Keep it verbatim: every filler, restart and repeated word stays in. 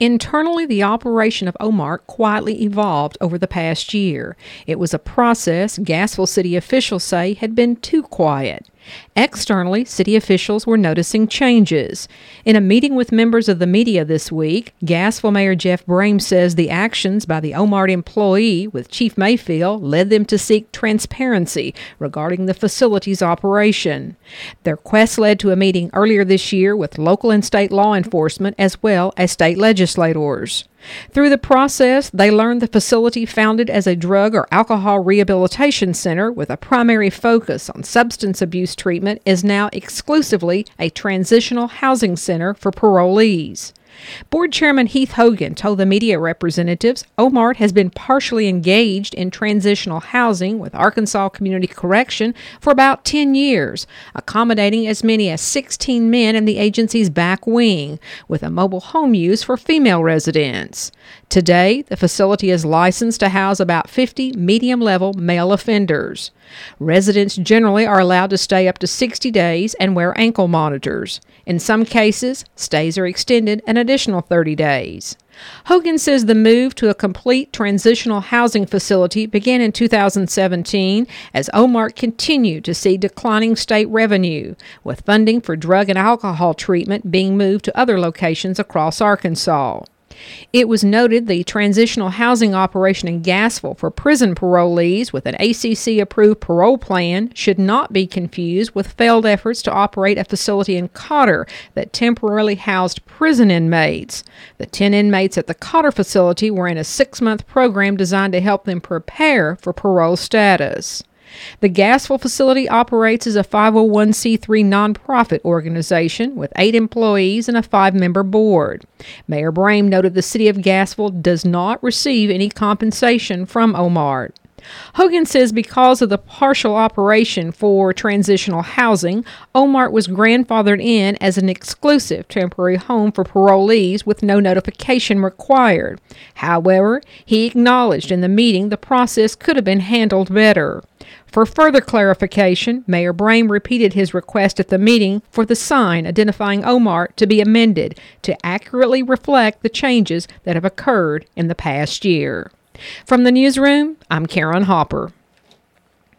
Internally, the operation of O-Mart quietly evolved over the past year. It was a process Gasville city officials say had been too quiet. Externally, city officials were noticing changes. In a meeting with members of the media this week, Gasville Mayor Jeff Brame says the actions by the O-Mart employee with Chief Mayfield led them to seek transparency regarding the facility's operation. Their quest led to a meeting earlier this year with local and state law enforcement as well as state legislators. Through the process, they learned the facility, founded as a drug or alcohol rehabilitation center with a primary focus on substance abuse treatment, is now exclusively a transitional housing center for parolees. Board Chairman Heath Hogan told the media representatives O-Mart has been partially engaged in transitional housing with Arkansas Community Correction for about ten years, accommodating as many as sixteen men in the agency's back wing, with a mobile home use for female residents. Today, the facility is licensed to house about fifty medium-level male offenders. Residents generally are allowed to stay up to sixty days and wear ankle monitors. In some cases, stays are extended an additional thirty days. Hogan says the move to a complete transitional housing facility began in two thousand seventeen as O-Mart continued to see declining state revenue, with funding for drug and alcohol treatment being moved to other locations across Arkansas. It was noted the transitional housing operation in Gasville for prison parolees with an A C C-approved parole plan should not be confused with failed efforts to operate a facility in Cotter that temporarily housed prison inmates. The ten inmates at the Cotter facility were in a six-month program designed to help them prepare for parole status. The Gasville facility operates as a five oh one c three nonprofit organization with eight employees and a five-member board. Mayor Brame noted the city of Gasville does not receive any compensation from O-Mart. Hogan says because of the partial operation for transitional housing, O-Mart was grandfathered in as an exclusive temporary home for parolees with no notification required. However, he acknowledged in the meeting the process could have been handled better. For further clarification, Mayor Brame repeated his request at the meeting for the sign identifying O-Mart to be amended to accurately reflect the changes that have occurred in the past year. From the newsroom, I'm Karen Hopper.